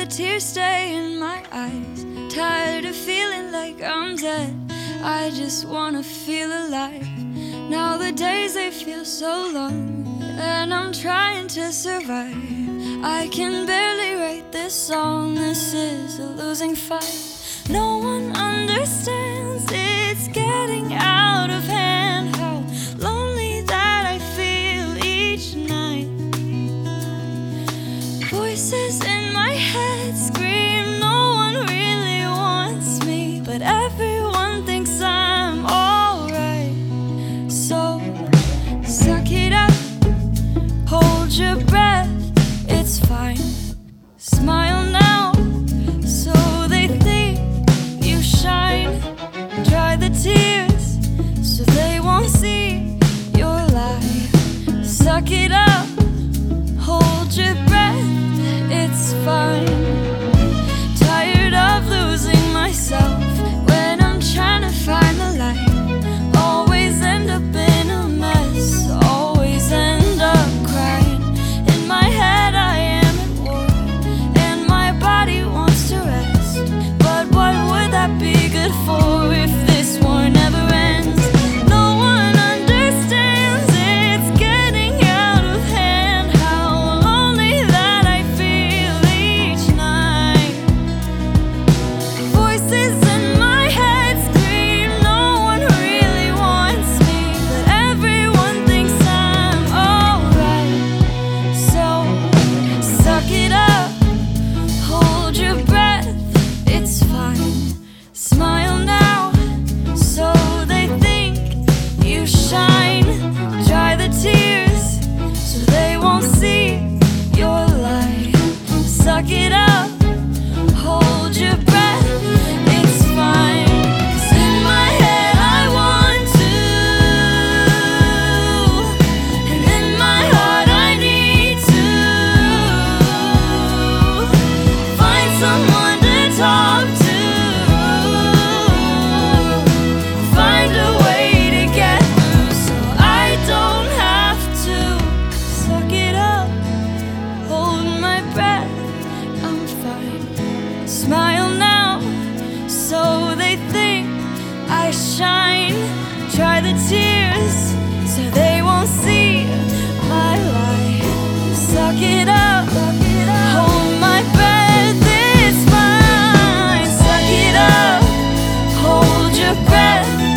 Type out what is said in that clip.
tears stay in my eyes. Tired of feeling like I'm dead, I just wanna feel alive. Now the days they feel so long, and I'm trying to survive. I can barely write this song, this is a losing fight. No one understands, it's getting out of hand. How lonely that I feel each night. Voices in my head scream, no one really wants me, but everyone thinks I'm alright. So suck it up, hold your breath, it's fine. Smile now, so they think you shine. Dry the tears, so they won't see your life. Suck it up, hold your breath, it's fine. Tired of losing myself when I'm trying to find the light. Always end up in a mess, always end up crying. In my head I am at war, and my body wants to rest. But what would that be good for if this war never ends? No one understands, it's getting out of hand. How lonely that I feel each night. Voices in my head scream, no one really wants me, but everyone thinks I'm alright. So suck it up, hold your breath, it's fine. Smile now, so they think you shine. Dry the tears, so they won't see your light. Suck it up, hold your breath, it's fine. 'Cause in my head I want to, and in my heart I need to find someone to talk to, find a way to get through, so I don't have to. Suck it up, hold my breath, I'm fine. Smile now, so they think I shine. Dry the tears, so they won't see my light. Suck it up, hold my breath, it's fine. Suck it up, hold your breath,